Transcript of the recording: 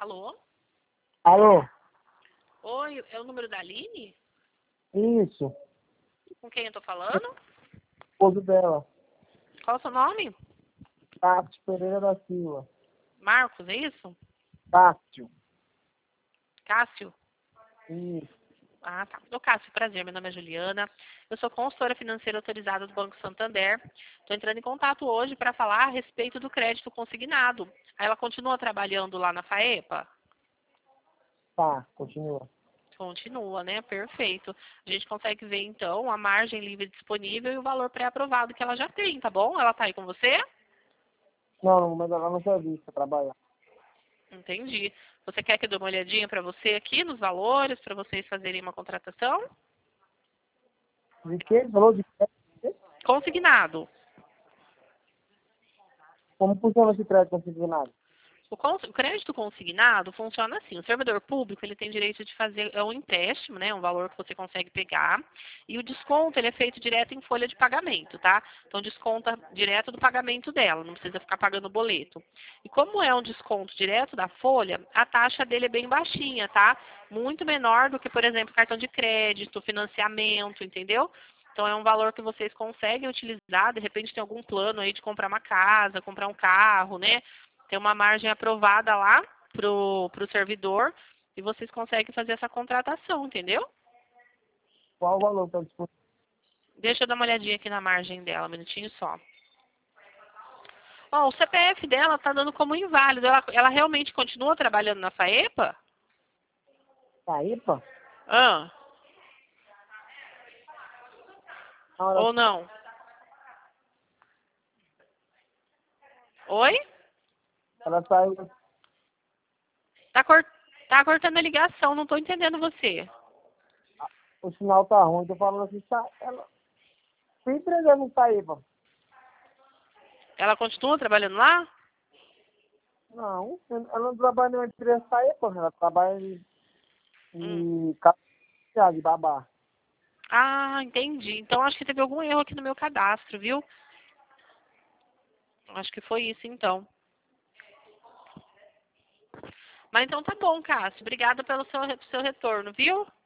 Alô? Alô? Oi, é o número da Aline? Isso. Com quem eu tô falando? Esposo dela. Qual é o seu nome? Tássio Pereira da Silva. Marcos, é isso? Tássio. Cássio? Isso. Ah, tá. Ô, Cássio, prazer. Meu nome é Juliana. Eu sou consultora financeira autorizada do Banco Santander. Estou entrando em contato hoje para falar a respeito do crédito consignado. Ela continua trabalhando lá na FAEPA? Tá, continua. Continua, né? Perfeito. A gente consegue ver, então, a margem livre disponível e o valor pré-aprovado que ela já tem, tá bom? Ela tá aí com você? Não, mas ela não serviço pra trabalhar. Entendi. Você quer que eu dê uma olhadinha para você aqui nos valores, para vocês fazerem uma contratação? De quê? Falou de quê? Consignado. Como funciona esse crédito consignado? O crédito consignado funciona assim. O servidor público ele tem direito de fazer um empréstimo, né, um valor que você consegue pegar, e o desconto ele é feito direto em folha de pagamento, tá? Então desconta direto do pagamento dela, não precisa ficar pagando boleto. E como é um desconto direto da folha, a taxa dele é bem baixinha, tá? Muito menor do que, por exemplo, cartão de crédito, financiamento, entendeu? Então é um valor que vocês conseguem utilizar, de repente tem algum plano aí de comprar uma casa, comprar um carro, né? Tem uma margem aprovada lá pro servidor e vocês conseguem fazer essa contratação, entendeu? Qual o valor que está disponível? Deixa eu dar uma olhadinha aqui na margem dela, um minutinho só. Ó, o CPF dela tá dando como inválido. Ela realmente continua trabalhando na FAEPA? Taípa? Ah, Não, ela, ou não? Oi? ela saiu. Tá, tá cortando a ligação, não tô entendendo você. O sinal tá ruim, tô falando assim, ela. Se empresa não Taípa? Ela continua trabalhando lá? Não, ela não trabalha numa empresa Taípa, ela trabalha Hum. em casa de babá. Ah, entendi. Então acho que teve algum erro aqui no meu cadastro, viu? Acho que foi isso então. Mas então tá bom, Cássio. Obrigada pelo seu retorno, viu?